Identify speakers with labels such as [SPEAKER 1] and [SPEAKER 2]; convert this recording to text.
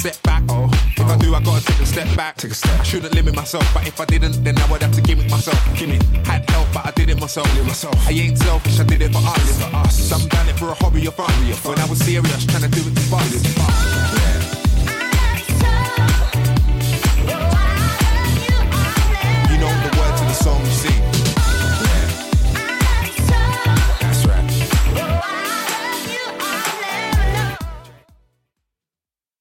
[SPEAKER 1] step back. If I do, I gotta take a step back. I shouldn't limit myself, but if I didn't, then I would have to gimmick myself. Had help, but I did it myself. I ain't selfish, I did it for us. Some done it for a hobby or fun. When I was serious, trying to do it for fun.